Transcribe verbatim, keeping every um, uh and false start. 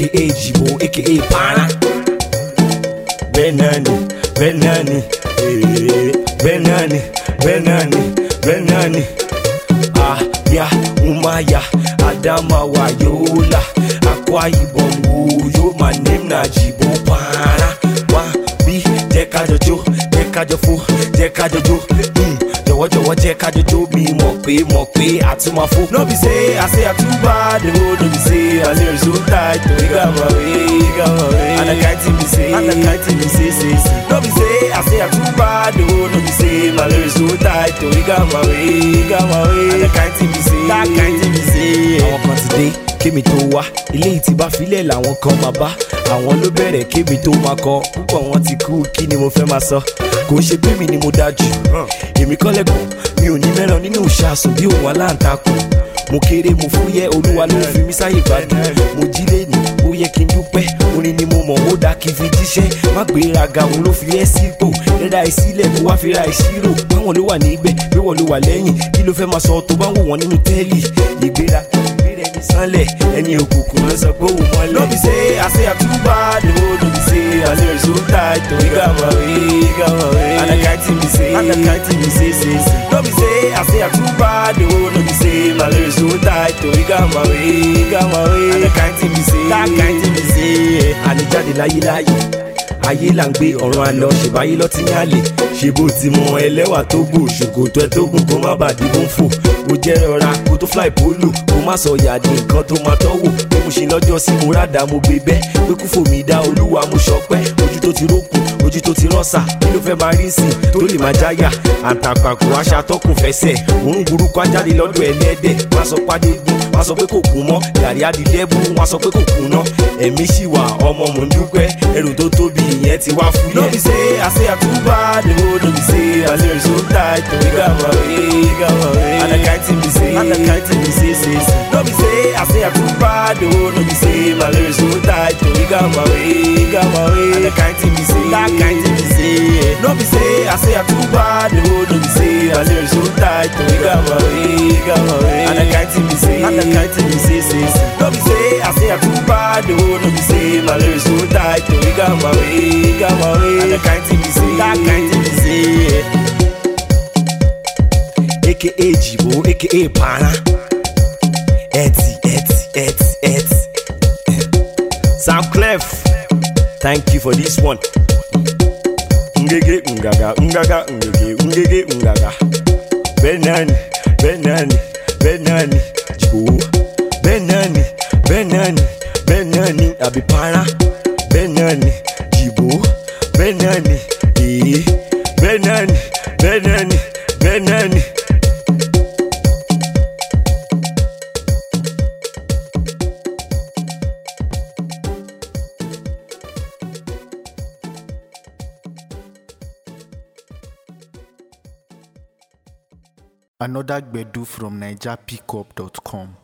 aka Jibo, aka Para. Benani, Benani, eh, Benani, Benani, Benani. Ah, ya, Umaya, Adama Wayola, Akwa Ibom Uyo. My name na Jibo Para. Wa bi, Jeka Jojo, Jeka Jofo, Jeka Jojo. Hmm. Jọ̀wọ́ jọ̀wọ́ jẹ́ ká jọjọ́ mi mọ̀ pé mọ̀ pé àtúmọ̀ fún. No be say I say I too bad o, no be say I say so tight o. Iga ma we, iga ma we. And the kind thing be say, and the kind thing be say say say. No be say I say I too bad o, no be say my lyrics so tight o. Iga ma we, iga ma we. And the kind thing be say, that kind thing be say. Àwọn kan ti dé kémi tó wá, ilé yìí ti bá filẹ̀ làwọn kan máa bá. Àwọn ló bẹ̀rẹ̀ kémi tó máa kọ, púpọ̀ wọn ti kú, kí ni mo fẹ́ máa sọ? Kò ṣe bí mi ni mo dájú, èmi kọ́ lẹ́kọ̀ọ́, mi ò ní mẹ́ràn nínú ìṣàsùn bí òun aláǹtakùn. Mo kéré mo fúyẹ́, olúwa ló fi mí sáyè gbádùn. Mo jí lẹ́nu, ó yẹ kí n dúpẹ́, orin ni mo mọ̀, ó dá kí n fi jíṣẹ́. Má gbéraga, òun ló fi ẹ́ sípò, rẹ́ra ìsílẹ̀ kó wá fi ra ìṣirò. Báwọn ló wà níbẹ̀, bí wọ́n ló wà lẹ́yìn, kí ló fẹ́ máa sọ tó bá ń wò wọ́n nínú tẹ́lì? Ìgbéra sanlẹ̀ ẹni òkùnkùn ló sọ pé òun mọ́lẹ̀. No be say I say I too bad o, no be say I say so tight o. Iga ma we, iga ma we. And the kind thing be say, and the kind thing be say say say. No be say I say I too bad o, no be say my lyrics so tight o. Iga ma we, iga ma we. And the kind thing be say, that kind thing be say. Ànijáde láyé láyé, ayé là ń gbé ọ̀run àlọ́, ṣèbáyé lọ́tí ní àlè. Ṣé bó ti mọ ẹlẹ́wà tó gò, ṣòkòtò ẹ tó gùn kó má bàa dìbò ń fò. Mo jẹ́ rọra kó tó fly polo, kó má sọ yàdí nǹkan tó máa tọ́wò. Bí mo ṣe lọ́jọ́ sí mo rádà mo gbé bẹ́, pé kú fò mí dá olúwa mo ṣọpẹ́. Ojú tó ti rókù, ojú tó ti rọ́ṣà, kí ló fẹ́ máa rí sí tó lè máa jáyà? Àǹtàpàkò aṣọ atọ́kùn fẹsẹ̀, òun burúkú ajáde lọ́dọ̀ ẹlẹ́dẹ̀. Má sọ pàdé gún, má sọ pé kò kún mọ́, yàrá adìdẹ́bù, wọ́n sọ pé kò kún ná. Ẹ̀mí ṣì wà, ọmọ mò ń dúpẹ́, ẹrù tó tóbi ìyẹn ti wá fúyẹ́. No be say I say I too bad o, no be say I say so tight o. Iga ma we, iga ma we. And the kind thing be say, and the kind thing be say say say. No be say I say I too bad o, no be say my lyrics so tight o. Iga ma we, iga ma we. And the kind thing be say, that kind thing be say. No be say I say I too bad o, no be say my lyrics so tight o. Iga ma we, iga ma we. And the kind thing be say, and the kind thing be say say say. No be say I say I too bad o, no be say my lyrics so tight o. Iga ma we, iga ma we. And the kind thing be say, that kind thing be say. Aka Jibo, aka Para. Etsy, Etsy, Etsy, Etsy. Sam Clef, thank you for this one. Ngege ungaga, ungaga, ngege, ngege ungaga. Benani, Benani, Benani, Jibo. Benani, Benani, Benani, Abi Para. Benani, Jibo. Benani, eh. Benani, Benani, Benani. Another Gbedu from Niger Pickup dot com.